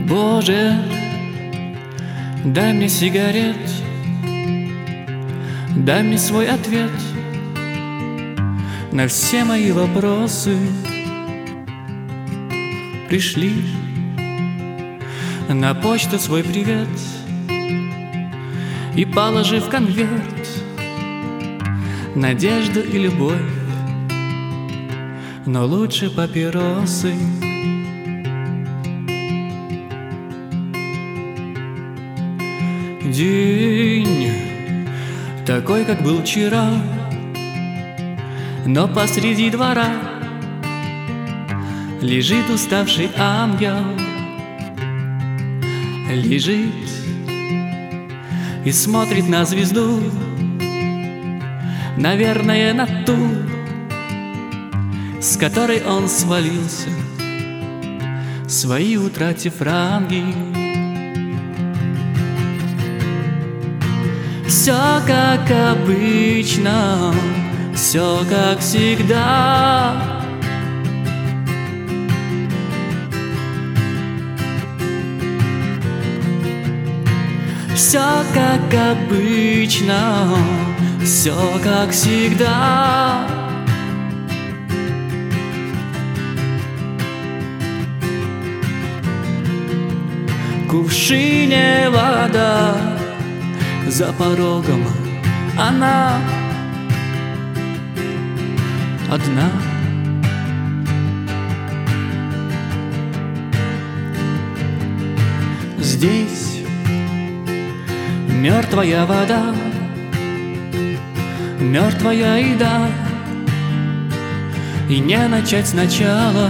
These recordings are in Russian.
Боже, дай мне сигарет, дай мне свой ответ на все мои вопросы. Пришли на почту свой привет и положи в конверт надежду и любовь, но лучше папиросы. День такой, как был вчера, но посреди двора лежит уставший ангел. Лежит и смотрит на звезду, наверное, на ту, с которой он свалился, свои утратив ранги. Все как обычно, все как всегда. Все как обычно, все как всегда. В кувшине вода, за порогом она одна. Здесь мертвая вода, мертвая еда, и не начать сначала.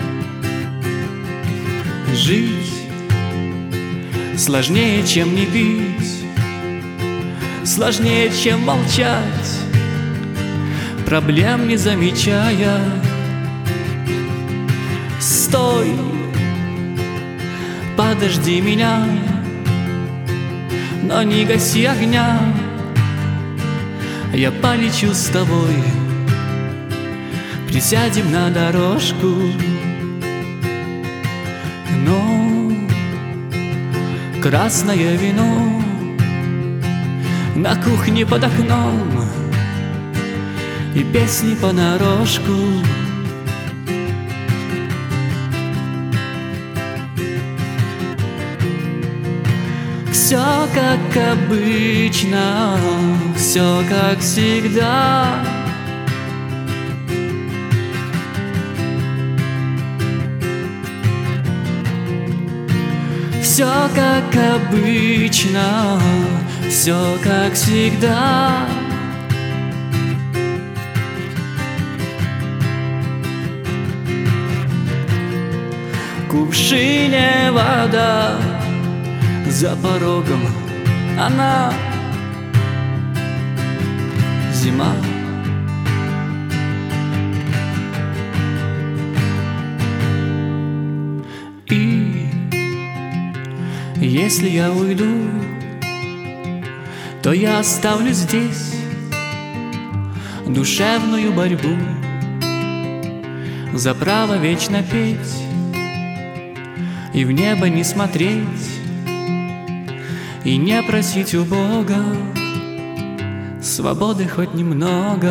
Жить сложнее, чем не пить, сложнее, чем молчать, проблем не замечая. Стой, подожди меня, но не гаси огня. Я полечу с тобой, присядем на дорожку. Но красное вино на кухне под окном и песни понарошку. Все как обычно, все как всегда. Все как обычно, все как всегда. В кувшине вода, за порогом она зима. И если я уйду, то я оставлю здесь душевную борьбу за право вечно петь и в небо не смотреть, и не просить у Бога свободы хоть немного.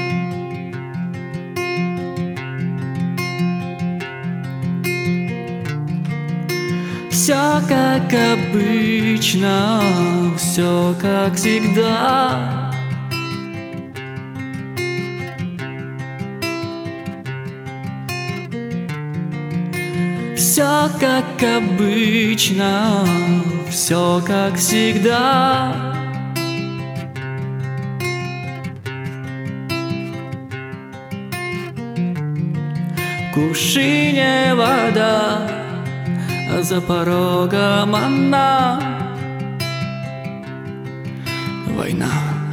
Все как обычно, все как всегда. Все как обычно, все как всегда. В кувшине вода, а за порогом она война.